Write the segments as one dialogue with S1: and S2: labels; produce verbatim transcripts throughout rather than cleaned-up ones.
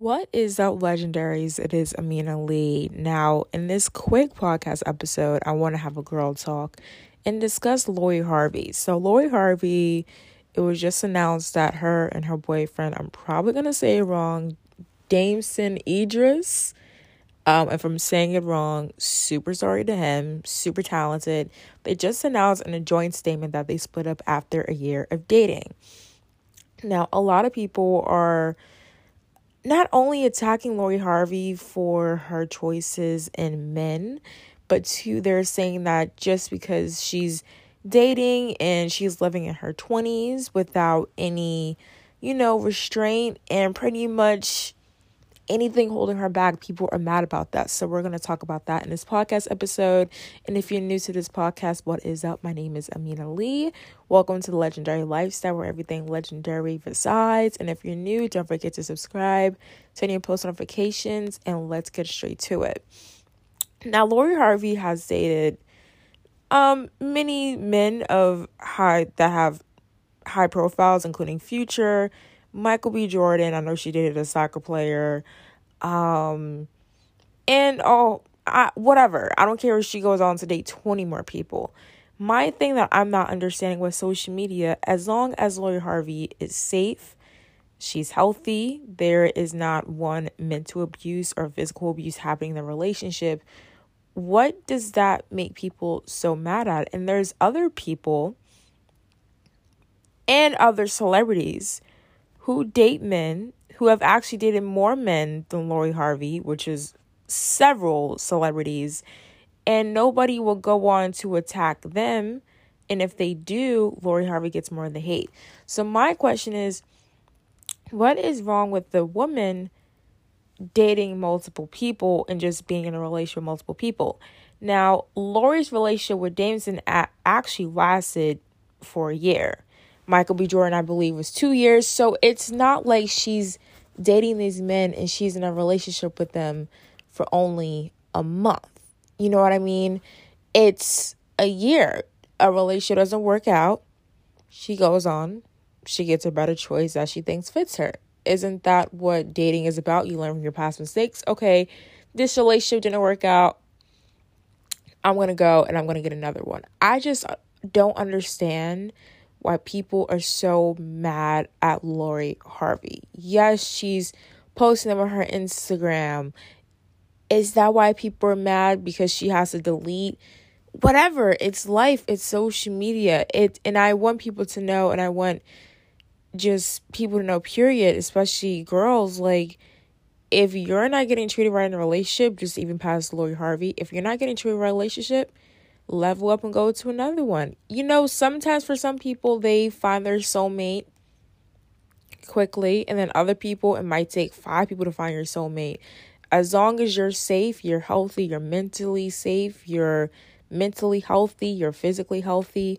S1: What is up, legendaries? It is Amina Lee. Now, in this quick podcast episode, I want to have a girl talk and discuss Lori Harvey. So, Lori Harvey, it was just announced that her and her boyfriend, I'm probably going to say it wrong, Damson Idris, um, if I'm saying it wrong, super sorry to him, super talented. They just announced in a joint statement that they split up after a year of dating. Now, a lot of people are not only attacking Lori Harvey for her choices in men, but two, they're saying that just because she's dating and she's living in her twenties without any, you know, restraint and pretty much anything holding her back, people are mad about that. So we're going to talk about that in this podcast episode. And if you're new to this podcast, what is up? My name is Amina Lee. Welcome to the Legendary Lifestyle, where everything legendary resides. And if you're new, don't forget to subscribe, turn your post notifications, and let's get straight to it. Now, Lori Harvey has dated um many men of high that have high profiles, including Future, Michael B. Jordan. I know she dated a soccer player. Um, and oh, I, whatever. I don't care if she goes on to date twenty more people. My thing that I'm not understanding with social media, as long as Lori Harvey is safe, she's healthy, there is not one mental abuse or physical abuse happening in the relationship, what does that make people so mad at? And there's other people and other celebrities who date men who have actually dated more men than Lori Harvey, which is several celebrities, and nobody will go on to attack them. And if they do, Lori Harvey gets more of the hate. So my question is, what is wrong with the woman dating multiple people and just being in a relationship with multiple people? Now, Lori's relationship with Damson a- actually lasted for a year. Michael B. Jordan, I believe, was two years. So it's not like she's dating these men and she's in a relationship with them for only a month. You know what I mean? It's a year. A relationship doesn't work out. She goes on. She gets a better choice that she thinks fits her. Isn't that what dating is about? You learn from your past mistakes. Okay, this relationship didn't work out. I'm going to go and I'm going to get another one. I just don't understand why people are so mad at Lori Harvey. Yes, she's posting them on her Instagram. Is that why people are mad? Because she has to delete? Whatever. It's life. It's social media. It and I want people to know, and I want just people to know, period, especially girls, like, if you're not getting treated right in a relationship, just even past Lori Harvey, if you're not getting treated right in a relationship, level up and go to another one. You know, sometimes for some people, they find their soulmate quickly, and then other people, it might take five people to find your soulmate. As long as you're safe, you're healthy, you're mentally safe, you're mentally healthy, you're physically healthy,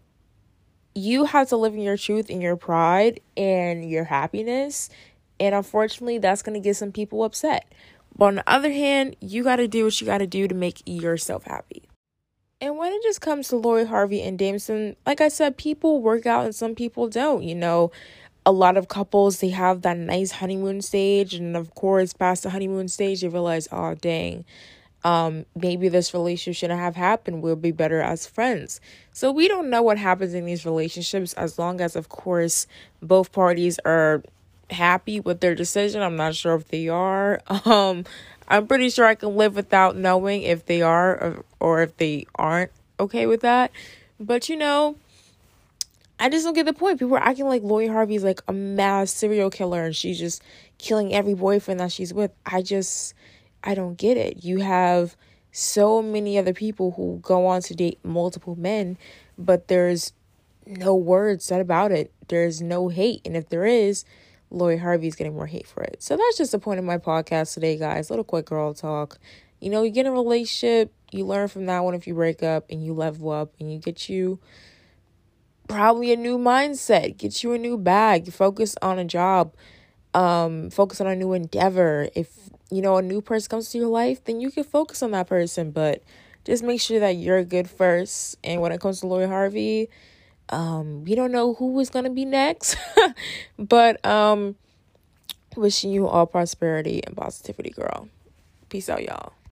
S1: you have to live in your truth and your pride and your happiness. And unfortunately, that's going to get some people upset. But on the other hand, you got to do what you got to do to make yourself happy. And when it just comes to Lori Harvey and Damson, like I said, people work out and some people don't. You know, a lot of couples, they have that nice honeymoon stage. And of course, past the honeymoon stage, they realize, oh, dang, um, maybe this relationship shouldn't have happened. We'll be better as friends. So we don't know what happens in these relationships, as long as, of course, both parties are happy with their decision. I'm not sure if they are. Um, I'm pretty sure I can live without knowing if they are or, or if they aren't okay with that. But, you know, I just don't get the point. People are acting like Lori Harvey is like a mass serial killer and she's just killing every boyfriend that she's with. I just, I don't get it. You have so many other people who go on to date multiple men, but there's no words said about it. There's no hate. And if there is, Lori Harvey is getting more hate for it. So that's just the point of my podcast today, guys. Little quick girl talk. You know, you get in a relationship, you learn from that one if you break up, and you level up, and you get you probably a new mindset, get you a new bag, focus on a job, um, focus on a new endeavor. If, you know, a new person comes to your life, then you can focus on that person, but just make sure that you're good first. And when it comes to Lori Harvey, Um, we don't know who is going to be next, but um, Wishing you all prosperity and positivity, girl. Peace out, y'all.